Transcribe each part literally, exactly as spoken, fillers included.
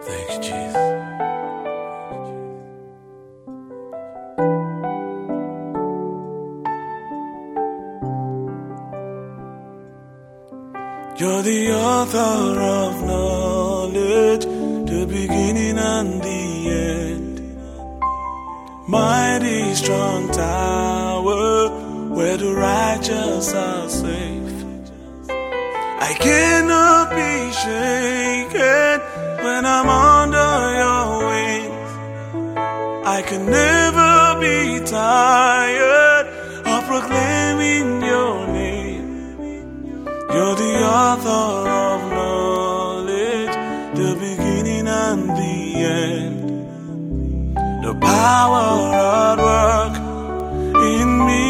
Thank you, Jesus. You're the author of knowledge, the beginning and the end. Mighty strong tower, where the righteous are safe. I cannot be shaken when I'm under your wings. I can never be tired of proclaiming your name. You're the author of knowledge, the beginning and the end. The power at work in me.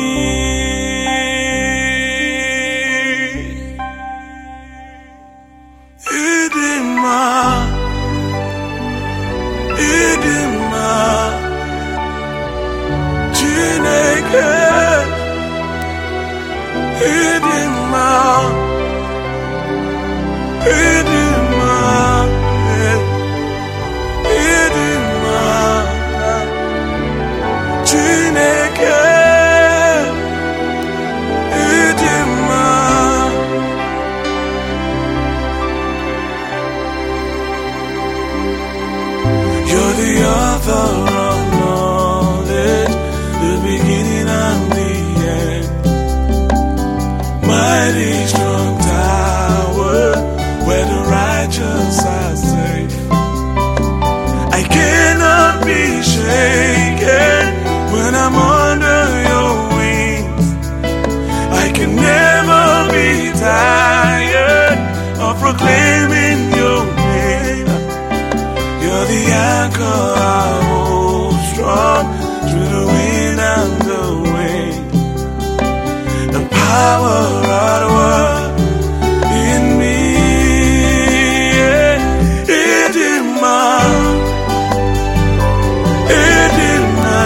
Idima, Idima, Chineke, Idima, Idima, Idima, Chineke, Idima. You're the author of knowledge, the beginning and the end. Mighty strong tower, where the righteous are safe. I cannot be shaken when I'm under your wings. I can never be tired of proclaiming your name. You're the anchor I hold strong through the wind and the wind. The power at work in me. Idima, Idima,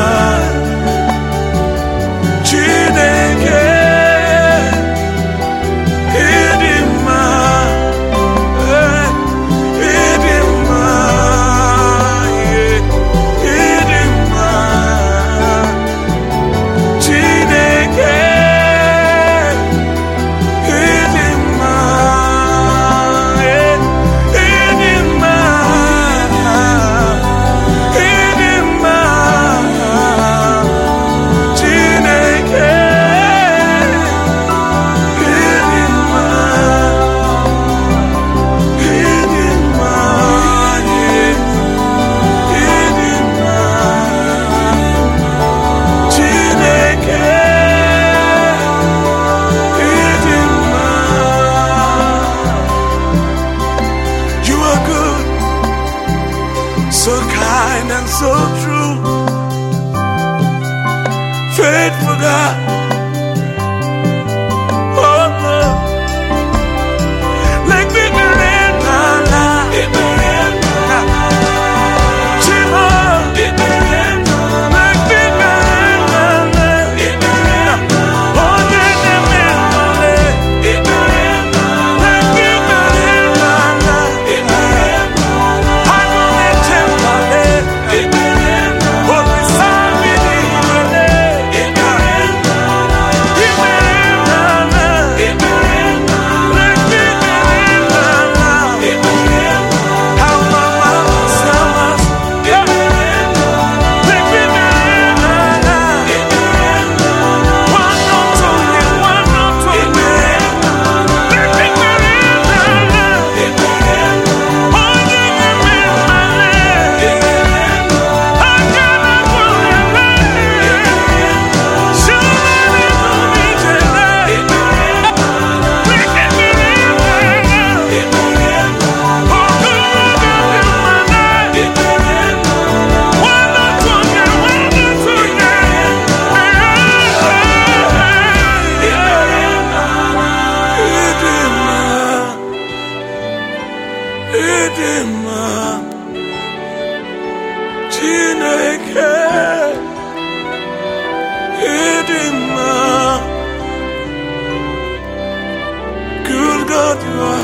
Chineke, Idima, Idima, Idima, Chineke, Idima, Idima, Idima, Chineke, Idima, Idima, Idima, Chineke, Idima. You are good, so kind and so true, faithful God. Oh Lord, like big rain, la la, big rain, la la, Chimo, big rain, like big rain, la la, big rain, oh yeah, yeah, yeah, big rain, like big rain, la la, big rain, I know that temple, big rain, oh beside me, big rain, big rain, big rain, la la, big rain, like big rain, la la, big rain, how my mama summers, big rain, like big rain, la la, big rain, one no two, one no two, like big rain, la la, big rain, oh yeah, yeah, man, my leg, big rain, I gotta go and lay, show me the movie, big rain, like big rain, la la, big rain, oh good, good, my leg, big rain, one no two, one no two, Idima, Chineke, Idima, good God, you are.